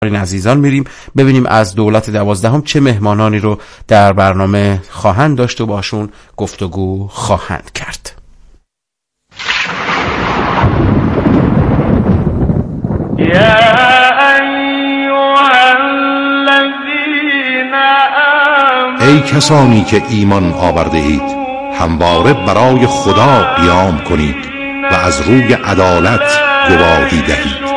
این عزیزان میریم ببینیم از دولت 12 چه مهمانانی رو در برنامه خواهند داشت و باشون گفتگو خواهند کرد. ای کسانی که ایمان آورده اید، همواره برای خدا قیام کنید و از روی عدالت گواهی دهید.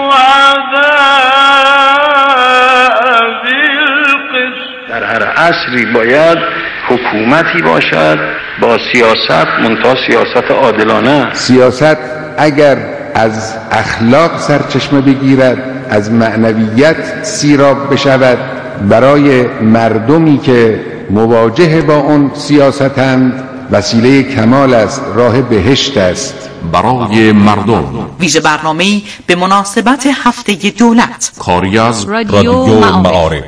در هر عصری باید حکومتی باشد با سیاست، منتها سیاست عادلانه. سیاست اگر از اخلاق سرچشمه بگیرد، از معنویت سیراب بشود، برای مردمی که مواجه با اون سیاستند وسیله کمال است، راه بهشت است برای مردم. ویژه برنامه‌ای به مناسبت هفته دولت، کاری از رادیو معارف.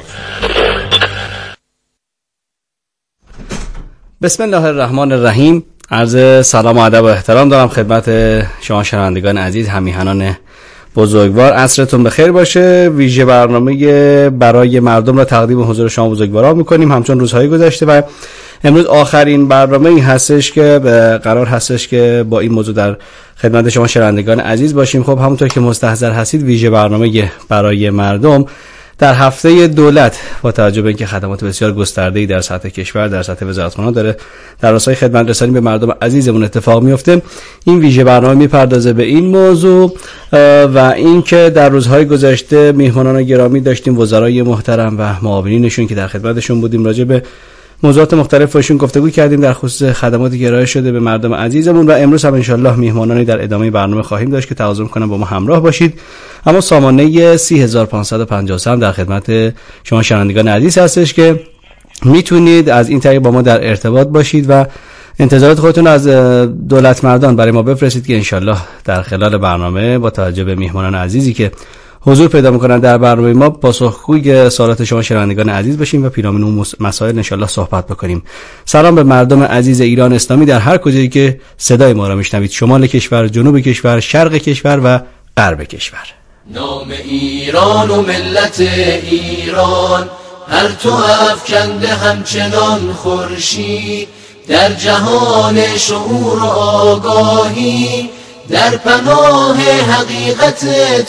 بسم الله الرحمن الرحیم. عرض سلام و ادب و احترام دارم خدمت شما شنوندگان عزیز، همیهنان بزرگوار. عصرتون بخیر باشه. ویژه برنامه برای مردم را تقدیم حضور شما بزرگواران میکنیم همچون روزهای گذشته و امروز آخرین برنامه‌ای هستش که قرار هستش که با این موضوع در خدمت شما شنوندگان عزیز باشیم. خب همونطور که مستحضر هستید، ویژه برنامه برای مردم در هفته دولت با توجه به اینکه خدمات بسیار گسترده‌ای در سطح کشور، در سطح وزارتخانه‌ها داره در راستای خدمت رسانی به مردم عزیزمون اتفاق میفته، این ویژه برنامه میپردازه به این موضوع و اینکه در روزهای گذشته میهمانان گرامی داشتیم، وزرای محترم و معاونینشون که در خدمتشون بودیم، راجع به موضوعات مختلف باشون گفتگو کردیم در خصوص خدماتی که ارائه شده به مردم عزیزمون و امروز هم انشالله میهمانانی در ادامه برنامه خواهیم داشت که تقاضا می‌کنم با ما همراه باشید. اما سامانه 30553 هم در خدمت شما شنوندگان عزیز هستش که میتونید از این طریق با ما در ارتباط باشید و انتظارات خودتون از دولت مردان برای ما بفرستید که انشالله در خلال برنامه با توجه به میهمانان عزیزی که حضور پیدا میکنن در برنامه ما پاسخگوی سوالات شما شنوندگان عزیز باشیم و پیرامون اون مسائل انشالله صحبت بکنیم. سلام به مردم عزیز ایران اسلامی در هر کجایی که صدای ما را میشنوید، شمال کشور، جنوب کشور، شرق کشور و غرب کشور. نام ایران و ملت ایران هر تو افکنده همچنان خورشید، در جهان شعور و آگاهی، در پناه حقیقت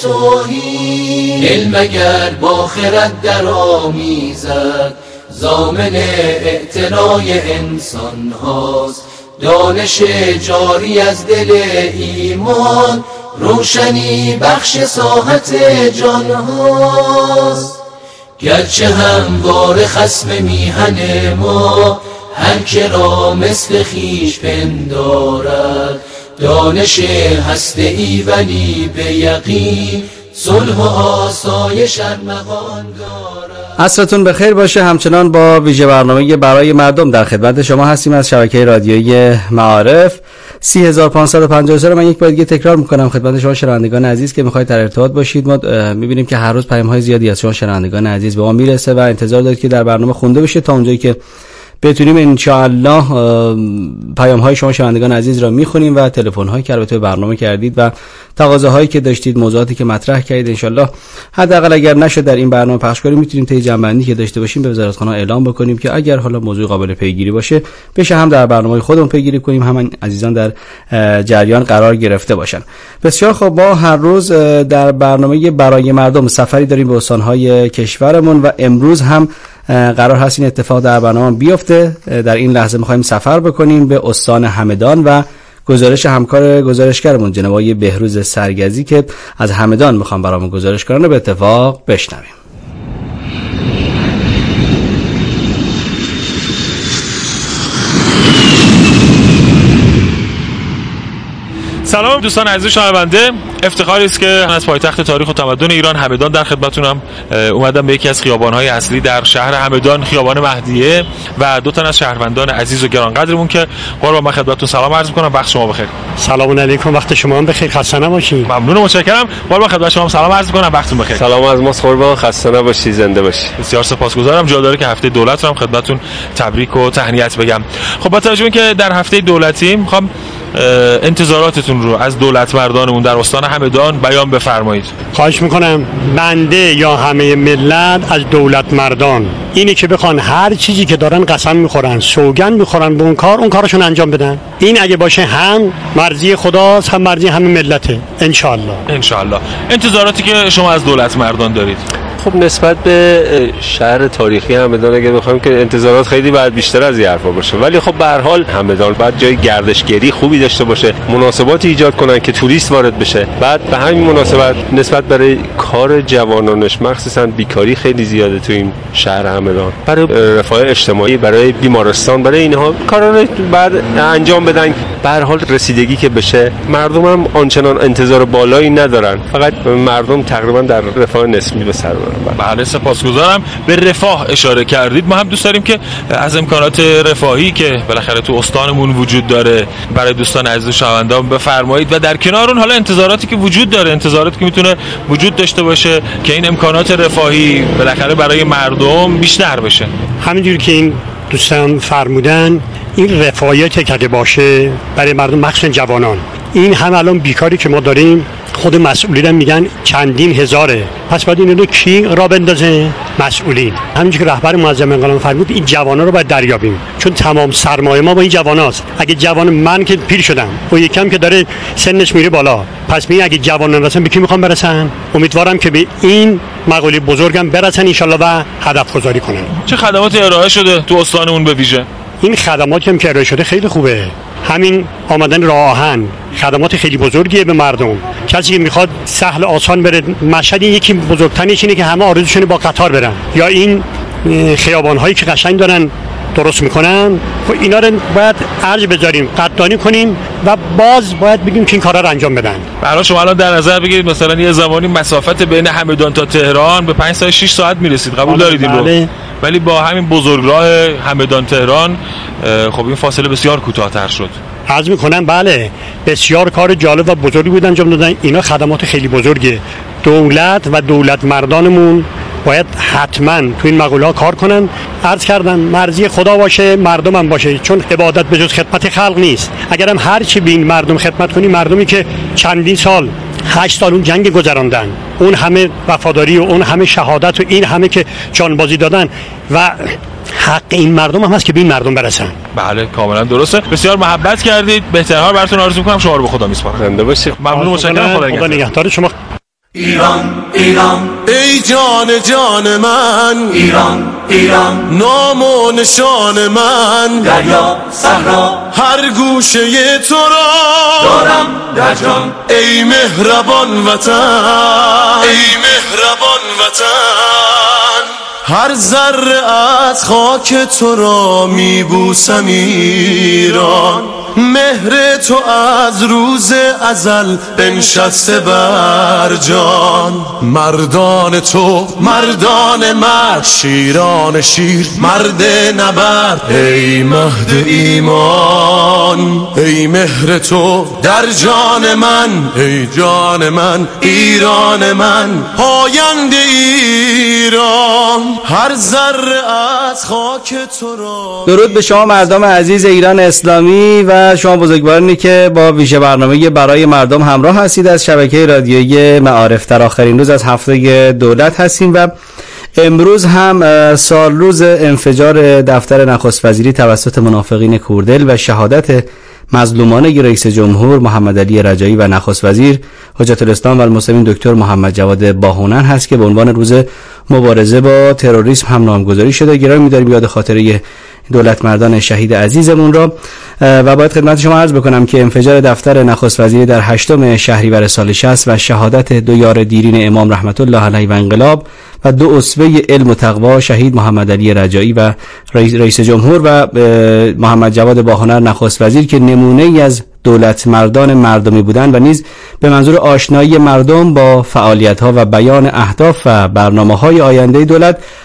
توحید. علم اگر با خرد در آمیزد، ضامن اعتنای انسان هاست. دانش جاری از دل ایمان، روشنی بخش ساحت جان هاست. گرچه هموار خصم میهن ما، هر که را مثل خویش پندارد. دانش هسته ای ولی به یقین، صلح و آسایش ارمغان دارد. عصرتون بخیر باشه. همچنان با ویژه برنامه برای مردم در خدمت شما هستیم از شبکه رادیویی معارف 30553. من یک بار دیگه تکرار میکنم خدمت شما شنوندگان عزیز که میخواید در ارتباط باشید. ما میبینیم که هر روز پیام‌های زیادی از شما شنوندگان عزیز به ما میرسه و انتظار دارید که در برنامه خونده بشه تا اونجایی که بتونیم انشاءالله پیام‌های شما شنوندگان عزیز را میخونیم و تلفن‌هایی که البته برنامه کردید و تقاضاهایی که داشتید، موضوعاتی که مطرح کردید، انشاءالله حداقل اگر نشد در این برنامه پخش کنیم، میتونیم طی جنبندی که داشته باشیم به وزارتخانه اعلام بکنیم که اگر حالا موضوع قابل پیگیری باشه بشه هم در برنامه خودمون پیگیری کنیم، هم عزیزان در جریان قرار گرفته باشن. بسیار خب، ما هر روز در برنامه برای مردم سفری داریم به استان‌های کشورمون و امروز هم قرار هست این اتفاق در برنامه بیفته. در این لحظه می‌خوایم سفر بکنیم به استان همدان و گزارش همکار گزارشگرمون جناب آقای بهروز سرگزی که از همدان می‌خوام برامون گزارش کنه به اتفاق بشنویم. سلام دوستان عزیز شنونده، افتخاری است که از پایتخت تاریخ و تمدن ایران همدان در خدمتتونم. اومدم به یکی از خیابان‌های اصلی در شهر همدان، خیابان مهدیه، و دو تن از شهروندان عزیز و گرانقدرمون که قربان من خدمتتون سلام عرض می‌کنم. وقت شما بخیر. سلام علیکم، وقت شما هم بخیر، خسته نباشید. ممنون و متشکرم. قربان خدمت شما سلام عرض می‌کنم، وقتتون بخیر. سلام از ما قربان، خسته نباشید، زنده باشید. بسیار سپاسگزارم. جا داره که هفته دولت رو هم خدمتتون تبریک و تهنیت بگم. خب با توجه به اینکه در هفته دولتی می‌خوام انتظاراتتون رو از دولت مردانمون در استان همدان بیان بفرمایید. خواهش میکنم. بنده یا همه ملت از دولت مردان اینی که بخوان هر چیزی که دارن قسم میخورن، سوگند میخورن به اون کارشون انجام بدن. این اگه باشه هم مرضی خداست هم مرضی همه ملته. انشالله. انتظاراتی که شما از دولت مردان دارید؟ خب نسبت به شهر تاریخی همدان اگه بخوایم که انتظارات خیلی باید بیشتر از این حرفا باشه، ولی خب به هر حال همدان باید جای گردشگری خوبی داشته باشه، مناسباتی ایجاد کنن که توریست وارد بشه. بعد به همین مناسبت نسبت برای کار جوانانش، مخصوصا بیکاری خیلی زیاده تو این شهر همدان، برای رفاه اجتماعی، برای بیمارستان، برای اینها کارا رو بعد انجام بدن. به هر حال رسیدگی که بشه، مردم هم آنچنان انتظار بالایی ندارن، فقط مردم تقریبا در رفاه نسبی به سر ببرن. بله سپاسگزارم. به رفاه اشاره کردید، ما هم دوست داریم که از امکانات رفاهی که بالاخره تو استانمون وجود داره برای دوستان عزیز و شنوندگان بفرمایید و در کنار اون حالا انتظاراتی که وجود داره، انتظاراتی که میتونه وجود داشته باشه که این امکانات رفاهی بالاخره برای مردم بیشتر بشه. همینجوری که این دوستان فرمودن، این رفاهیت که باشه برای مردم، مخصوصا جوانان، این هم الان بیکاری که ما داریم خود مسئولین میگن چندین هزاره، پس باید این رو کی را بندازه؟ مسئولین. همینجوری که رهبر معظم انقلاب فرمود این جوانا رو باید دریابیم، چون تمام سرمایه ما با این جواناست. اگه جوان من که پیر شدم و یکم که داره سنش میره بالا، پس می اگه جوانان رسن به کی میخوام برسن؟ امیدوارم که به این مقوله بزرگم برسن ان شاءالله و هدف گذاری کنن. چه خدماتی ارائه شده تو استانمون به ویژه؟ این خدماتی که ارائه شده خیلی خوبه. همین آمدن راه آهن خدمات خیلی بزرگیه به مردم. کسی که میخواد سهل آسان بره مشهد، یکی بزرگترینش اینه که همه آرزوشونه با قطار برن، یا این خیابان‌هایی که قشنگ دارن درست میکنن، خب اینا رو باید ارج بذاریم، قدردانی کنیم و باز باید بگیم که این کارا رو انجام بدن. برای شما الان در نظر بگیرید مثلا یه زمانی مسافت بین همدان تا تهران به 5 ساعت 6 ساعت میرسید، قبول دارید این رو؟ ولی با همین بزرگراه همدان تهران خب این فاصله بسیار کوتاه‌تر شد. عرض میکنم بله، بسیار کار جالب و بزرگی بود انجام دادن. اینا خدمات خیلی بزرگه. دولت و دولت مردانمون باید حتما تو این مقوله ها کار کنن. عرض کردم مرضی خدا باشه، مردم هم باشه، چون عبادت به جز خدمت خلق نیست. اگرم هر چی بین مردم خدمت کنی، مردمی که چندین سال 8 سال اون جنگ گذراندن، اون همه وفاداری و اون همه شهادت و این همه که جانبازی دادن و حق این مردم هم هست که به این مردم برسن. بله کاملا درسته. بسیار محبت کردید. بهترها براتون آرزو می‌کنم. شما رو به خدا میسپارم. زنده باشید. ممنون، متشکرم. خدا نگهدار شما. ایران ایران ای جان من، ایران نام و نشان من، دریا صحرا هر گوشه تو را دارم در جان. ای مهربان وطن، هر ذره از خاک تو را میبوسم ایران. مهر تو از روز ازل بنشسته بر جان. مردان تو مردان مرد، شیران شیر مرد نبرد. ای مهد ایمان، ای مهر تو در جان من، ای جان من، ایران من، پاینده ایران. هر ذره از خاک تو را. درود به شما مردم عزیز ایران اسلامی و شما بزرگوارانی که با ویژه برنامه برای مردم همراه هستید از شبکه رادیویی معارف. در آخرین روز از هفته دولت هستیم و امروز هم سال روز انفجار دفتر نخست وزیری توسط منافقین کوردل و شهادت مظلومانه رئیس جمهور محمد علی رجایی و نخست وزیر حجت الاسلام و المسلمین دکتر محمد جواد باهنر هست که به عنوان روز مبارزه با تروریسم هم نامگذاری شده. گرامی می‌داریم یاد خاطره دولت مردان شهید عزیزمون را و باید خدمت شما عرض بکنم که انفجار دفتر نخست وزیری در 8 شهریور سال 60 و شهادت 2 یار دیرین امام رحمت الله علیه و انقلاب و 2 اسوه علم و تقوا شهید محمد علی رجایی و رئیس جمهور و محمد جواد باهنر نخست وزیر که نمونه ای از دولت مردان مردمی بودند و نیز به منظور آشنایی مردم با فعالیت‌ها و بیان اهداف و برنامه‌های آینده دولت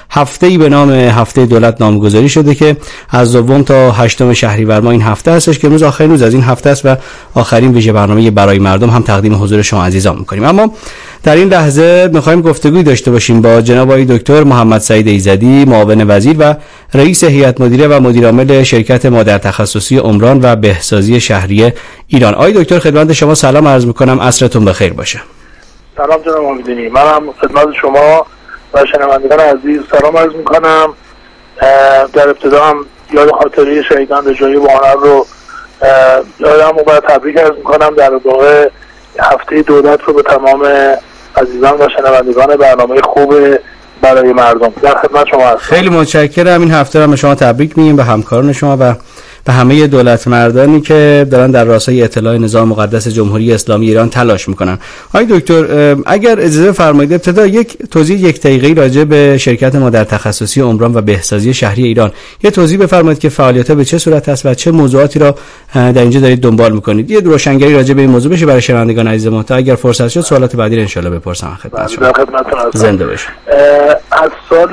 هفته‌ای به نام هفته دولت نامگذاری شده که از 2 تا 8 شهریور ماه این هفته هستش که امروز آخرین روز از این هفته است و آخرین ویژه برنامه برای مردم هم تقدیم حضور شما عزیزان می‌کنیم. اما در این لحظه می‌خوایم گفتگوی داشته باشیم با جناب آقای دکتر محمد سعید ایزدی، معاون وزیر و رئیس هیئت مدیره و مدیر عامل شرکت مادر تخصصی عمران و بهسازی شهری ایران. آقای دکتر خدمت شما سلام عرض می‌کنم، عصرتون بخیر باشه. سلام جناب امیدینی، منم خدمت شما و شنوندگان عزیز سلام عرض می‌کنم. در ابتدا هم یاد خاطره شهیدان رجایی بهانر رو یادم و تبریک عرض می‌کنم. در واقع هفته دولت رو به تمام عزیزان و شنوندگان برنامه خوب برای مردم در خدمت شما هستم. خیلی متشکرم. این هفته رو به شما تبریک میگیم، به همکاران شما و به همه دولت مردانی که دارن در راستای اطلاع نظام مقدس جمهوری اسلامی ایران تلاش میکنن. آقای دکتر اگر اجازه فرمایید ابتدا یک توضیح 1 دقیقه‌ای راجع به شرکت مادر تخصصی عمران و بهسازی شهری ایران یه توضیح بفرمایید که فعالیت‌ها به چه صورت است و چه موضوعاتی را در اینجا دارید دنبال میکنید. یه روشنگری راجع به این موضوع بشه برای شنوندگان عزیز ما تا اگر فرصت شد سوالات بعدی رو ان شاءالله بپرسم خدمت شما. زنده باشید. از سال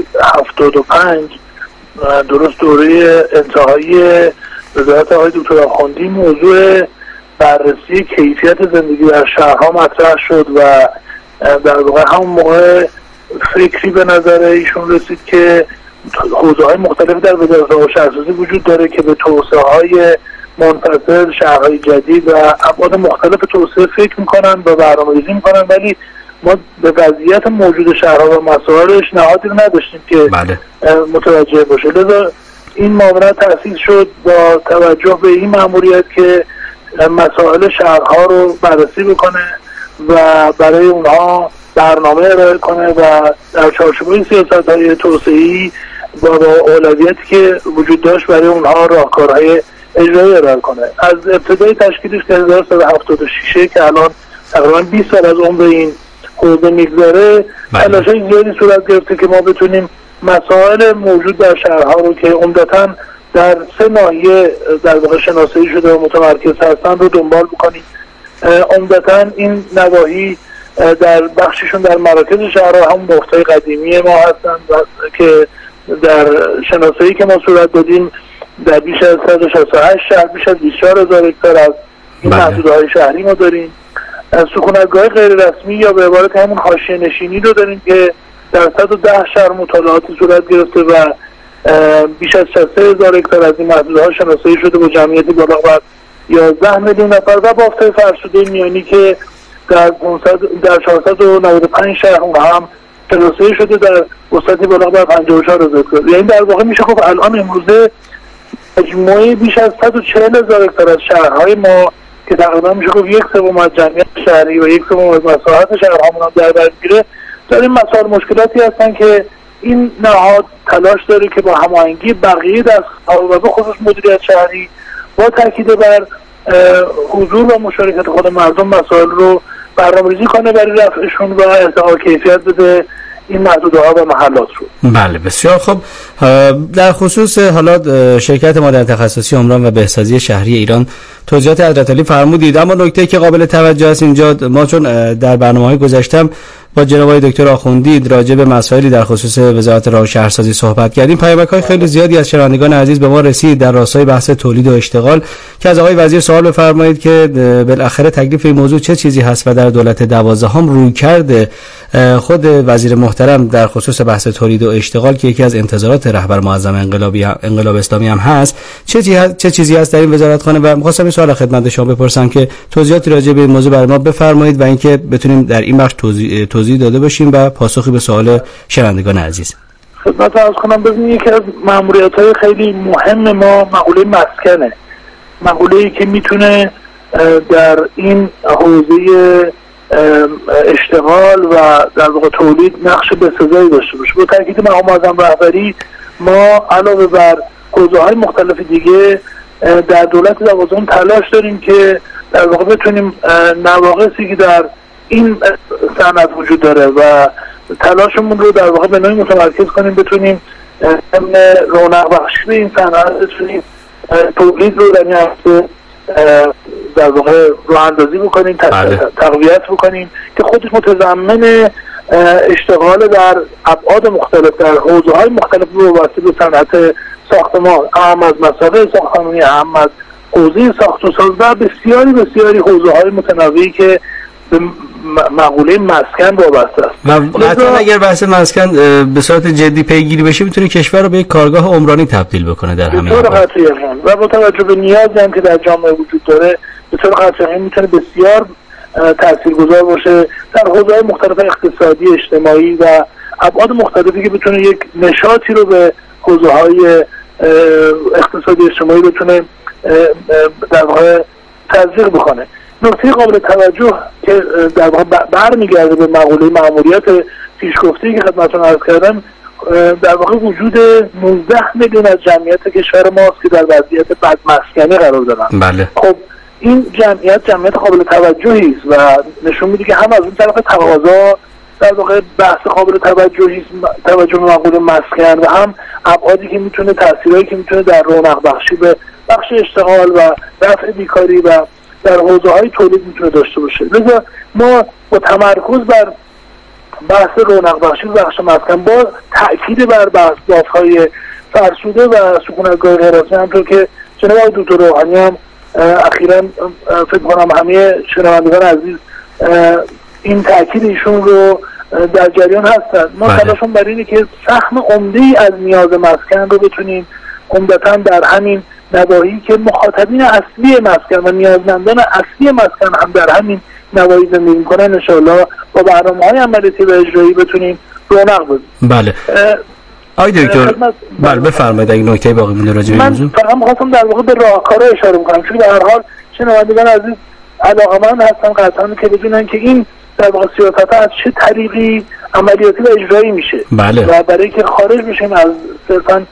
75 درست دوره انتهایی وزارت آقای دکتر آخوندی موضوع بررسی کیفیت زندگی در شهرها مطرح شد و در واقع همون موقع فکری به نظر ایشون رسید که حوزه‌های مختلف در وزارت آب و شهرسازی وجود داره که به توسعه‌های منفصل، شهرهای جدید و ابعاد مختلف توسعه فکر میکنن و برنامه‌ریزی میکنن، ولی ما به وضعیت موجود شهرها و مسائلش نهادی رو نداشتیم که متوجه باشه. لذا این معاونت تأسیس شد با توجه به این مأموریت که مسائل شهرها رو بررسی بکنه و برای اونها برنامه ارائه کنه و در چارچوب سیاست‌های توسعه‌ای با اولویتی که وجود داشت برای اونها راهکارهای اجرایی ارائه کنه. از ابتدای تشکیلش که 1376 که الان تقریبا 20 سال از عمر این حوزه میگذره، تلاش‌های زیادی صورت گرفته که ما بتونیم مسائل موجود در شهرها رو که عمدتاً در 3 ناحیه در واقع شناسایی شده و متمرکز هستن رو دنبال بکنیم. عمدتاً این نواحی در بخششون در مراکز شهرها هم مفتای قدیمی ما هستن که در شناسایی که ما صورت دادیم در بیش از 168 شهر بیش از 24,000 هکتار از این محدوده‌های شهری ما داریم. سکونتگاه غیر رسمی یا به عبارت همون حاشیه نشینی رو داریم که در 110 شهر مطالعاتی صورت گرفته و بیش از 63,000 هکتار از این محدوده‌ها شناسایی شده با جمعیتی بالغ بر 11 میلیون نفر و بافت‌های فرسوده میانی که در 495 شهر اون هم شناسایی شده در وسعتی بالغ بر 54,000 هکتار. یعنی در واقع میشه گفت الان امروزه مجموعه بیش از 140,000 هکتار از شهرهای ما که تقریبا میشه گفت 1/3 از جمعیت شهری و 1/3 از مساحت شهرهامون هم در بر میگیره. در این مسائل مشکلاتی هستن که این نهاد تلاش داره که با هماهنگی بقیه دستگاه‌ها و به خصوص مدیریت شهری با تاکید بر حضور و مشارکت خود مردم مسائل رو برنامه‌ریزی کنه برای رفعشون و ارتقاء کیفیت بده این محدوده‌ها و محلات رو. بله بسیار خوب. در خصوص حالا شرکت مادر تخصصی عمران و بهسازی شهری ایران توضیحات حضرت علی فرمودید، اما نکته که قابل توجه است اینجا ما چون در برنامه‌های گذشته با جناب آقای دکتر آخوندی راجع به مسائلی در خصوص وزارت راه و شهرسازی صحبت کردیم، پیامک‌های خیلی زیادی از شنوندگان عزیز به ما رسید در راستای بحث تولید و اشتغال که از آقای وزیر سوال بفرمایید که بالاخره تکلیف این موضوع چه چیزی هست و در دولت 12 روی کرده خود وزیر محترم در خصوص بحث تولید و اشتغال که یکی از انتظارات رهبر معظم انقلاب اسلامی هم هست چه چیزی هست در این وزارتخانه و می‌خواستم این سوال خدمت شما بپرسم که توضیحاتی راجع به این موضوع برای ما بفرمایید و اینکه بتونیم در این بخش توضیح داده باشیم و پاسخی به سوال شنوندگان عزیز. خدمت عرض کنم ببینید یکی از مأموریت‌های خیلی مهم ما مقوله مسکنه، مقوله‌ای که میتونه در این حوزه اشتغال و در واقع تولید نقش بسزایی داشته باشه. با تاکید مقام معظم رهبری ما علاوه بر حوزه‌های مختلف دیگه در دولت 12 تلاش داریم که در واقع بتونیم نواقصی که در این صنعت وجود داره و تلاشمون رو در واقع به نوعی متمرکز کنیم بتونیم رونق بخشی به این صنعت بتونیم تولید رو در این هفته در واقع راه اندازی بکنیم، تقویت بکنیم که خودش متضمن اشتغال در ابعاد مختلف در حوزه‌های مختلف وابسته به صنعت ساختمان، اهم از مسائل ساختمانی، اهم از حوزه ساخت و ساز و بسیاری حوزه‌های متنوعی که به مقوله مسکن وابسته است. و حتی اگر بحث مسکن به صورت جدی پیگیری بشه میتونه کشور رو به یک کارگاه عمرانی تبدیل بکنه در همین حال. و با توجه به نیازی هم که در جامعه وجود داره به طور قطعی میتونه بسیار تاثیرگذار باشه در حوزه‌های مختلف اقتصادی، اجتماعی و ابعاد مختلفی که بتونه یک نشاطی رو به حوزه‌های اقتصادی اجتماعی بتونه در واقع تزریق بکنه. نکته قابل توجه که در واقع برمیگرده به مقوله مأموریت پیشگفته‌ای که خدمتتون عرض کردم، در واقع وجود 19 میلیون از جمعیت کشور ماست که در وضعیت بدمسکنی قرار دارن. بله. خب این جمعیت قابل توجهی است و نشون میده که هم از اون طرف تقاضا در واقع بحث قابل توجه به مقوله مسکن و هم ابعادی که میتونه تاثیرایی که میتونه در رونق بخشی به بخش اشتغال و رفع بیکاری و در حوزه‌های تولید میتونه داشته باشه. لذا ما با تمرکز بر بحث رونق بخشی بخش مسکن با تأکید بر باف‌های فرسوده و سکونتگاه غیررسمی، همونطور که جناب آقای دکتر روحانی هم اخیراً فکر کنم همه شنوندگان عزیز این تأکید ایشون رو در جریان هستن. ما تلاشمون بر اینه که سهم عمده‌ای از نیاز مسکن رو بتونیم عمدتاً در همین نواحی که مخاطبین اصلی مسکن و نیازمندان اصلی مسکن هم در همین نواحی زندگی می‌کنن ان شاءالله با برنامه‌های عملیاتی و اجرایی بتونیم رونق بدیم. بله. آقای دکتر بله بفرمایید اگه نکته باقی مونده راجع به این موضوع. من فقط می‌خواستم در واقع به راهکارها اشاره کنم، چون به هر حال شنوندگان عزیز علاقه‌مند هستم قطعاً که بدونن که این در واقع سیاست‌ها از چه طریقی عملیاتی و اجرایی میشه. بله. و برای که خارج بشیم از صرفاً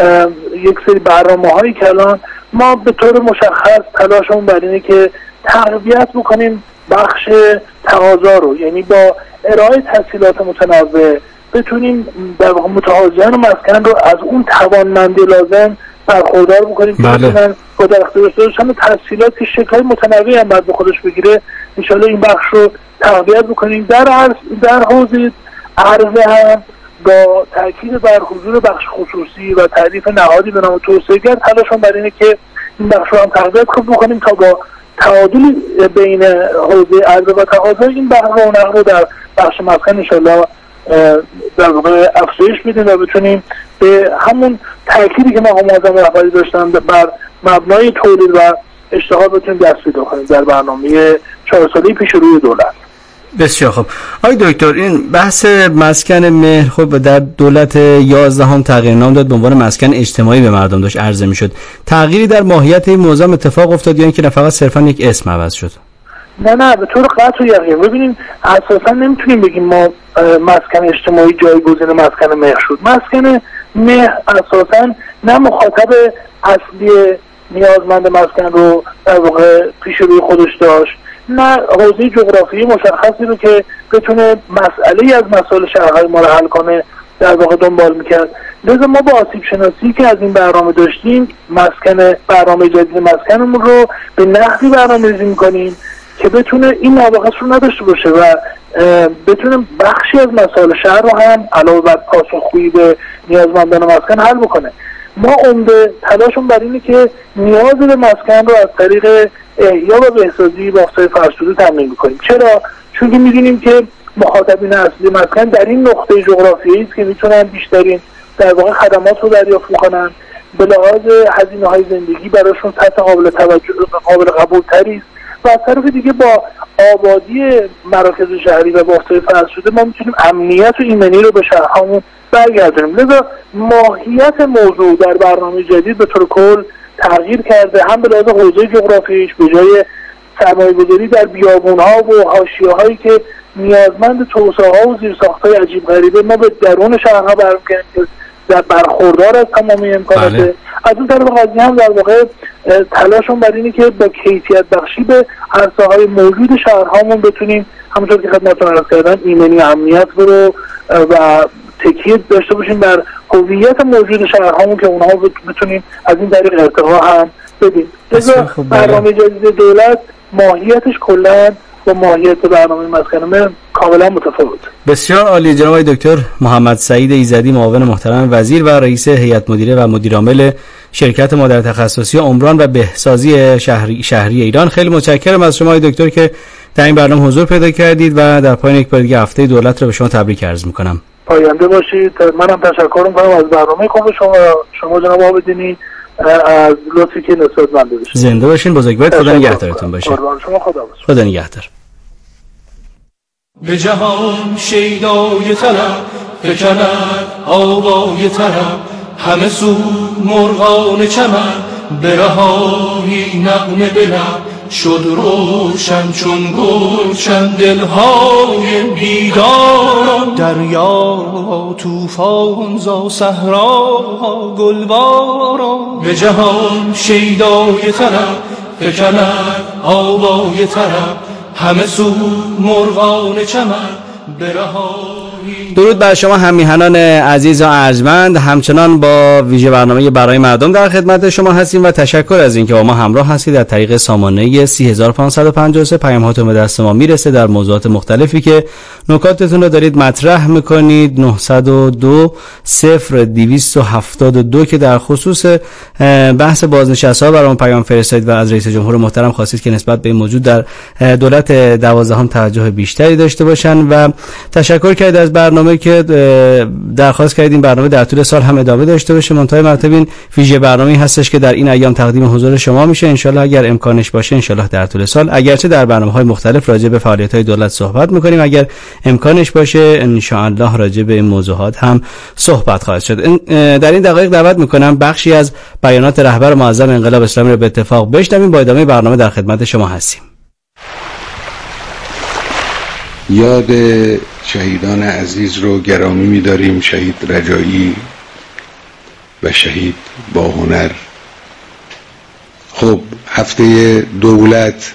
یک سری برنامه‌هایی که الان ما به طور مشخص تلاشمون بر اینه که تقویت بکنیم بخش تقاضا رو، یعنی با ارائه تسهیلات متنوع بتونیم در واقع متقاضیان مسکن رو از اون توانمندی لازم برخوردار بکنیم که بتونن با در اختیار داشتن تسهیلات که شکل‌های متنوعی هم باید به خودش بگیره ان شاءالله این بخش رو تقویت بکنیم. در حوزه عرضه هم با تاکید بر حضور بخش خصوصی و تعریف نهادی به نام توسعه‌گر تلاشمون بر اینه که این بخش رو هم تقویت بکنیم تا با تعادل بین حوزه عرضه و تقاضا این بخش رونق رو در بخش مسکن انشالله در واقع افزایش بدیم و بتونیم به همون تأکیدی که مقام معظم رهبری داشتن بر مبنای تولید و اشتغال بتونیم دست پیدا کنیم در برنامه 4 ساله پیش روی دولت. بسیار خوب. آقای دکتر این بحث مسکن مهر خب در دولت 11 هم تغییر نام داد به عنوان مسکن اجتماعی به مردم داشت عرضه میشد. تغییری در ماهیت این موضوع اتفاق افتاد یا اینکه نه فقط صرفا یک اسم عوض شد؟ نه به طور قطع و یقین. ببینیم اساسا نمیتونیم بگیم ما مسکن اجتماعی جایگزین مسکن مهر شد. مسکن مهر اساسا نه مخاطب اصلی نیازمند مسکن رو در واقع پیش روی خودش داشت، نه حوزه جغرافیایی مشخصی رو که بتونه مسئله از مسائل شهرهای ما رو حل کنه در واقع دنبال میکرد. لذا ما با آسیب شناسی که از این برنامه داشتیم برنامه جدید مسکنمون رو به نحوی برنامه‌ریزی میکنیم که بتونه این نواقص رو نداشته باشه و بتونه بخشی از مسائل شهر رو هم علاوه بر پاسخگویی به نیازمندان مسکن حل بکنه. ما عمده تلاشمون بر اینه که نیاز به مسکن رو از طریق احیا و بهسازی بافت‌های فرسوده تامین بکنیم. چرا؟ چون که می‌دونیم که مخاطبین اصلی مسکن در این نقطه جغرافیایی است که میتونن بیشترین در واقع خدمات رو دریافت بکنن، به لحاظ هزینه‌های زندگی براشون سطح قابل قبول تری است و از طرف دیگه با آبادی مراکز شهری و بافت‌های فرسوده ما میتونیم امنیت و ایمنی رو به شهرهامون برگردونیم. لذا ماهیت موضوع در برنامه جدید به طور کل تغییر کرده، هم به لحاظ حوزه جغرافیاییش به جای سرمایه‌گذاری در بیابون‌ها و حاشیه‌هایی که نیازمند توسعه‌ها و زیرساخت‌های عجیب غریبه ما به درون شهرها برمی‌گردیم که در برخوردار از تمامی امکانات. از اون طرف قضیه هم در واقع تلاشمون بر اینه که با کیفیت بخشی به عرصه‌های موجود شهرهامون بتونیم همونطور که خدمتتون عرض کردم ایمنی امنیت رو و تکیه داشته باشیم بر هویت موجود شهرهامون که اونها بتونیم از این طریق ارتقا هم بدیم. لذا برنامه جدید دولت ماهیتش کلاً با ماهیت برنامه مسکن مهر کاملا متفاوت. بسیار عالی. جناب دکتر محمد سعید ایزدی، معاون محترم وزیر و رئیس هیئت مدیره و مدیرعامل شرکت مادر تخصصی عمران و بهسازی شهری ایران، خیلی متشکرم از شما دکتر که در این برنامه حضور پیدا کردید و در پایان یک بار دیگه هفته دولت رو به شما تبریک عرض میکنم. پاینده باشید. منم تشکر میکنم از برنامه خوب شما جناب عابدینی از لطفی که نسبت من داشتید. زنده باشین، بزرگوار. خدا نگهدارتون باشه. شما خدا نگهدار. به جهان شیدای طلب فکند آوای طرب، همه سو مرغان چمن برهایی نغمه بلب، شد روشن چون گلشن دلهای بیداران، دریا توفان زا صحرا گلباران. به جهان شیدای طرب فکند آوای طرب، همه سو مرغان چمن برهایی. درود بر شما همیهنان عزیز و ارجمند، همچنان با ویژه برنامه برای مردم در خدمت شما هستیم و تشکر از اینکه با ما همراه هستید. در طریق سامانه 30553 پیام هاتون به دست ما میرسه در موضوعات مختلفی که نکاتتون رو دارید مطرح میکنید. 902-0272 که در خصوص بحث بازنشسته‌ها برام پیام فرستادید و از رئیس جمهور محترم خواستید که نسبت به این موضوع در دولت 12 توجه بیشتری داشته باشن و تشکر کردید از برنامه که درخواست کردیم برنامه در طول سال هم ادامه داشته باشه. منتهای مرتب این ویژه برنامه‌ای هستش که در این ایام تقدیم حضور شما میشه. انشالله اگر امکانش باشه انشالله در طول سال، اگرچه در برنامه‌های مختلف راجع به فعالیت‌های دولت صحبت می‌کنیم، اگر امکانش باشه انشالله راجع به این موضوعات هم صحبت خواهد شد. در این دقایق دعوت می‌کنم بخشی از بیانات رهبر معظم انقلاب اسلامی رو به اتفاق بشنویم. با ادامه برنامه در خدمت شما هستیم. یاد شهیدان عزیز رو گرامی می‌داریم، شهید رجایی و شهید باهنر. خب هفته دولت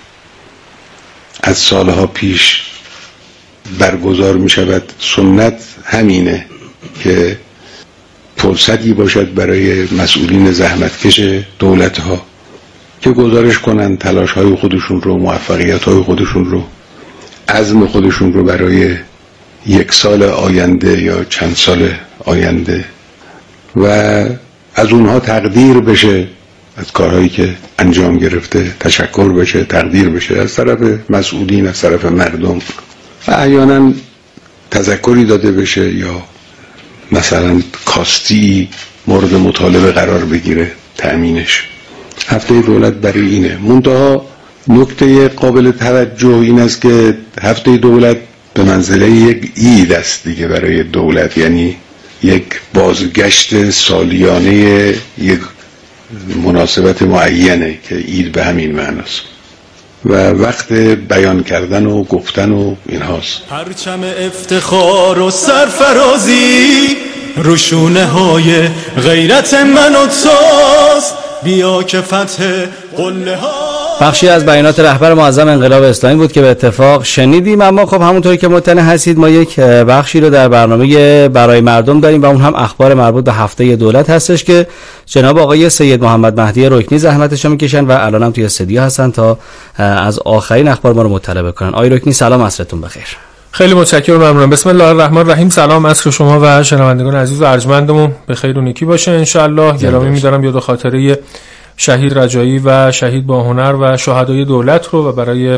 از سالها پیش برگزار می شود. سنت همینه که فرصتی باشد برای مسئولین زحمتکش دولت ها که گزارش کنند تلاش های خودشون رو، موفقیت های خودشون رو، عزم خودشون رو برای یک سال آینده یا چند سال آینده و از اونها تقدیر بشه، از کارهایی که انجام گرفته تشکر بشه، تقدیر بشه از طرف مسئولین، از طرف مردم و احیانا تذکری داده بشه یا مثلا کاستی مورد مطالبه قرار بگیره تأمینش. هفته دولت برای اینه. منتها نکته قابل توجه این است که هفته دولت به منزله یک عید است دیگه برای دولت، یعنی یک بازگشت سالیانه یک مناسبت معینه که عید به همین معناست و وقت بیان کردن و گفتن و این هاست. پرچم افتخار و سرفرازی روشونه های غیرت من و توست، بیا که فتح قله ها. بخشی از بیانات رهبر معظم انقلاب اسلامی بود که به اتفاق شنیدیم. اما خب همونطوری که مطلع هستید ما یک بخشی رو در برنامه برای مردم داریم و اون هم اخبار مربوط به هفته دولت هستش که جناب آقای سید محمد مهدی رکنی زحمتش رو میکشن و الان هم توی استودیو هستن تا از آخرین اخبار ما رو مطلع بکنن. آقای رکنی سلام، عصرتون بخیر. خیلی متشکرم، ممنونم. بسم الله الرحمن الرحیم. سلام عصر شما و شنوندگان عزیز و ارجمندمون به خیر و نیکی باشه ان شاء الله. گرامی می‌دارم یاد خاطره شهید رجایی و شهید باهنر و شهدای دولت رو و برای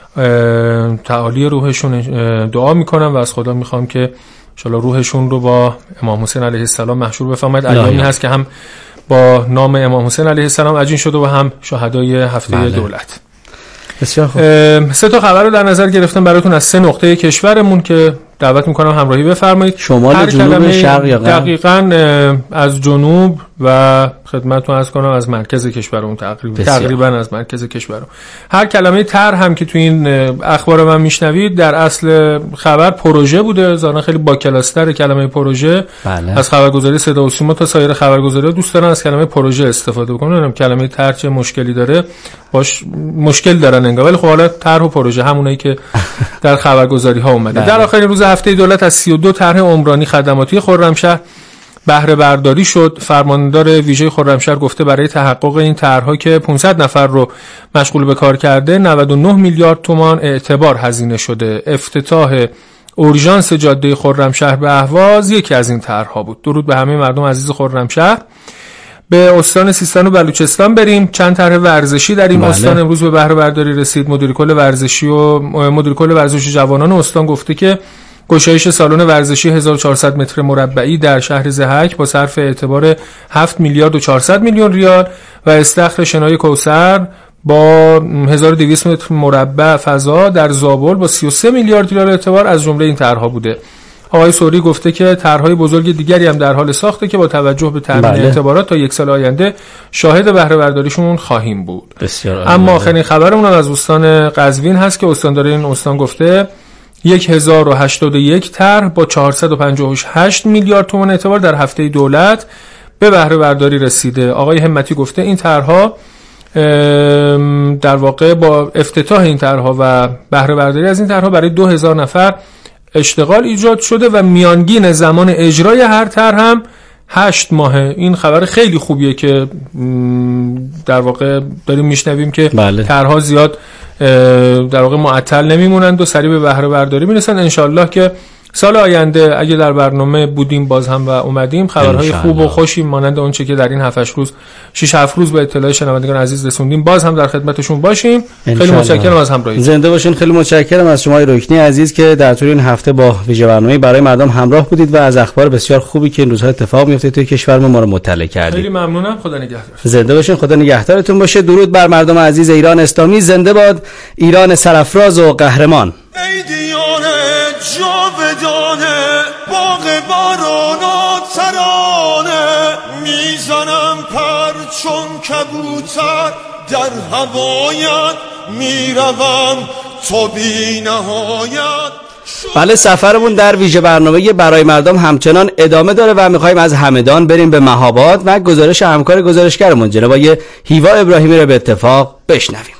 تعالی روحشون دعا میکنم و از خدا میخوام که ان شاء الله روحشون رو با امام حسین علیه السلام محشور بفرماید. ایامی هست که هم با نام امام حسین علیه السلام عجین شده و هم شهدای هفته دولت. بسیار خوب. 3 تا خبر رو در نظر گرفتم براتون از 3 نقطه کشورمون که دعوت میکنم همراهی بفرمایید. شمال، جنوب، شرق یا غرب؟ دقیقاً از جنوب و خدمتتون عرض کنم از مرکز کشورمون تقریبا از مرکز کشورمون. هر کلمه تر هم که تو این اخبار من میشنوید در اصل خبر پروژه بوده. ظاهرا خیلی با کلاستر کلمه پروژه. بله. از خبرگزاری صدا و سیما تا سایر خبرگزاری‌ها دوست دارن از کلمه پروژه استفاده بکنن. کلمه تر چه مشکلی داره؟ باش مشکل دارن انگار، ولی خب حالا طرح و پروژه همونایی که در خبرگزاری‌ها اومده. در آخرین روز هفته دولت از 32 طرح عمرانی خدماتی خرمشهر بهره برداری شد. فرماندار ویژه خرمشهر گفته برای تحقق این طرح‌ها که 500 نفر رو مشغول به کار کرده 99 میلیارد تومان اعتبار هزینه شده. افتتاح اورژانس جاده خرمشهر به اهواز یکی از این طرح‌ها بود. درود به همه مردم عزیز خرمشهر. به استان سیستان و بلوچستان بریم. چند طرح ورزشی در این استان امروز به بهره برداری رسید. مدیر کل ورزشی جوانان استان گفته که گشایش سالن ورزشی 1400 متر مربعی در شهر ضحک با صرف اعتبار 7 میلیارد و 400 میلیون ریال و استخر شنای کوثر با 1200 متر مربع فضا در زابل با 33 میلیارد ریال اعتبار از جمله این طرح‌ها بوده. آقای سوری گفته که طرح‌های بزرگ دیگری هم در حال ساخته که با توجه به تامین اعتبارات تا یک سال آینده شاهد بهره برداریشون خواهیم بود. اما آخرین خبرمون از استان قزوین هست که استاندار این استان گفته 1081 طرح با 458 میلیارد تومان اعتبار در هفته دولت به بهره برداری رسیده. آقای همتی گفته این طرح‌ها در واقع با افتتاح این طرح‌ها و بهره برداری از این طرح‌ها برای 2000 نفر اشتغال ایجاد شده و میانگین زمان اجرای هر طرح هم 8 ماهه. این خبر خیلی خوبیه که در واقع داریم میشنویم که طرح‌ها زیاد در واقع معطل نمیمونند و سریع به بهره برداری میرسن. انشالله که سال آینده اگه در برنامه بودیم باز هم و اومدیم خبرهای خوب و خوشی مانند اون چه که در این 7-8 روز 6-7 روز به اطلاع شنوندگان عزیز رسوندیم باز هم در خدمتشون باشیم. خیلی متشکرم از همراهی. زنده باشین. خیلی متشکرم از شما رکنی عزیز که در طول این هفته با ویژه برنامه برای مردم همراه بودید و از اخبار بسیار خوبی که این روزها اتفاق میفته توی کشورمون ما رو مطلع کردید. خیلی ممنونم. خدا نگهدار. زنده باشین. خدا نگهدارتون باشه. درود بر مردم عزیز ایران اسلامی. زنده باد ایران سرافراز و قهرمان. ای دیانه جاودانه باغ باران ترانه میزنم پر چون کبوتر در هوایت میروم تو بی نهایت. بله سفرمون در ویژه برنامه برای مردم همچنان ادامه داره و میخوایم از همدان بریم به مهاباد و گزارش همکار گزارشگرمون جناب هیوا ابراهیمی رو به اتفاق بشنویم.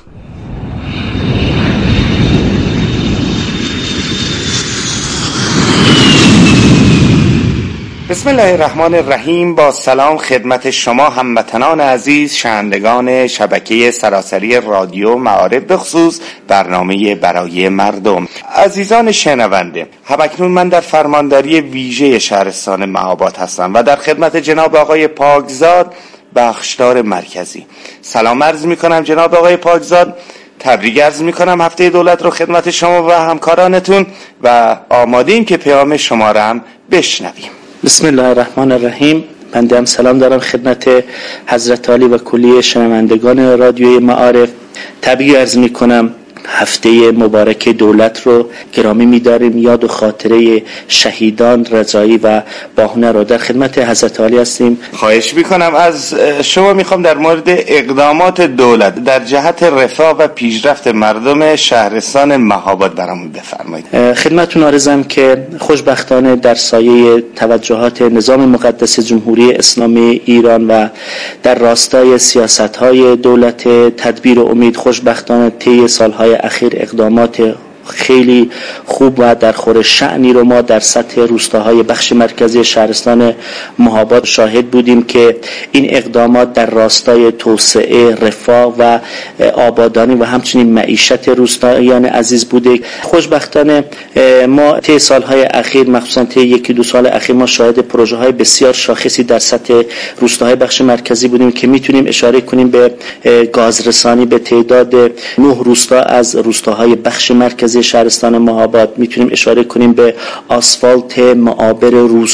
بسم الله الرحمن الرحیم. با سلام خدمت شما هموطنان عزیز شنوندگان شبکه سراسری رادیو معارف به خصوص برنامه برای مردم. عزیزان شنونده، همکنون من در فرمانداری ویژه شهرستان مهاباد هستم و در خدمت جناب آقای پاکزاد بخشدار مرکزی. سلام عرض می کنم جناب آقای پاکزاد. تبریک عرض می کنم هفته دولت رو خدمت شما و همکارانتون و آماده‌ایم که پیام شما را هم بشنویم. بسم الله الرحمن الرحیم. بنده هم سلام دارم خدمت حضرت عالی و کلیه شنوندگان رادیوی معارف. تبریک عرض می کنم هفته مبارک دولت رو گرامی می‌داریم. یاد و خاطره شهیدان رضایی و باهنه رو در خدمت حضرت عالی هستیم. خواهش می‌کنم از شما می‌خوام در مورد اقدامات دولت در جهت رفاه و پیشرفت مردم شهرستان مهاباد برامون بفرمایید. خدمتتون عرضم که خوشبختانه در سایه توجهات نظام مقدس جمهوری اسلامی ایران و در راستای سیاست‌های دولت تدبیر و امید خوشبختانه طی سال‌های اخیر اقدامات خیلی خوب و در خور شأنی رو ما در سطح روستاهای بخش مرکزی شهرستان مهاباد شاهد بودیم که این اقدامات در راستای توسعه، رفاه و آبادانی و همچنین معیشت روستاییان عزیز بوده. خوشبختانه ما طی سالهای اخیر مخصوصا طی 1-2 سال اخیر ما شاهد پروژه های بسیار شاخصی در سطح روستاهای بخش مرکزی بودیم که میتونیم اشاره کنیم به گازرسانی به تعداد 9 روستا از روستاهای بخش مرکزی شهرستان مهاباد. میتونیم اشاره کنیم به آسفالت معابر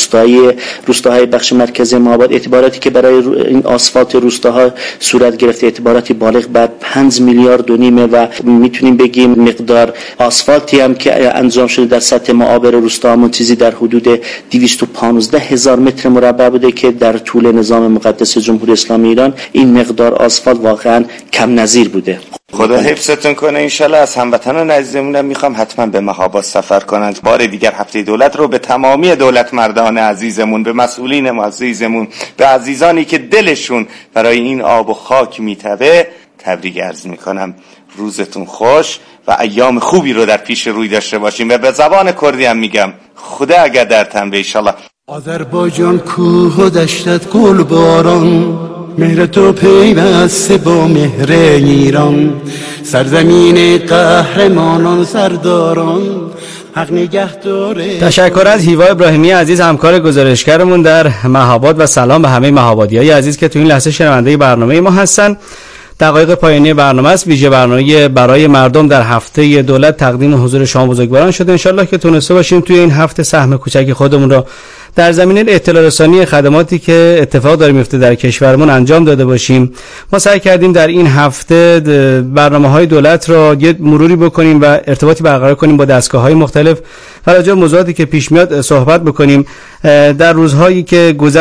روستاهای بخش مرکزی مهاباد. اعتباراتی که برای این آسفالت روستاها صورت گرفته اعتباراتی بالغ بر 5 میلیارد و نیمه و میتونیم بگیم مقدار آسفالتی هم که انجام شده در سطح معابر روستاهامون چیزی در حدود 215,000 متر مربع بوده که در طول نظام مقدس جمهوری اسلامی ایران این مقدار آسفالت واقعا کم نظیر بوده. خدا حفظتون کنه. انشالله از هموطنان عزیزمونم میخوام حتما به مهاباد سفر کنند. بار دیگر هفته دولت رو به تمامی دولت مردان عزیزمون، به مسئولین عزیزمون، به عزیزانی که دلشون برای این آب و خاک میتوه تبریک عرض میکنم. روزتون خوش و ایام خوبی رو در پیش روی داشته باشیم و به زبان کردی هم میگم خدا اگر در تن به انشالله. آذربایجان کوه و دشتت گل باران، مهر تو پیوسته با مهر ایران، سرزمین قهرمانان سرداران، حق نگهداره. تشکر از هیوا ابراهیمی عزیز همکار گزارشگرمون در مهاباد و سلام به همه مهابادیای عزیز که تو این لحظه شنونده برنامه ما هستن. دقایق پایانی برنامه است. ویژه برنامه برای مردم در هفته دولت تقدیم حضور شما بزرگواران شده. انشالله که تونسته باشیم توی این هفته سهم کوچکی خودمون رو در زمینه اطلاع رسانی خدماتی که اتفاق داره میفته در کشورمون انجام داده باشیم. ما سعی کردیم در این هفته برنامه‌های دولت را یه مروری بکنیم و ارتباطی برقرار کنیم با دستگاه‌های مختلف و راجع به موضوعاتی که پیش میاد صحبت بکنیم. در روزهایی که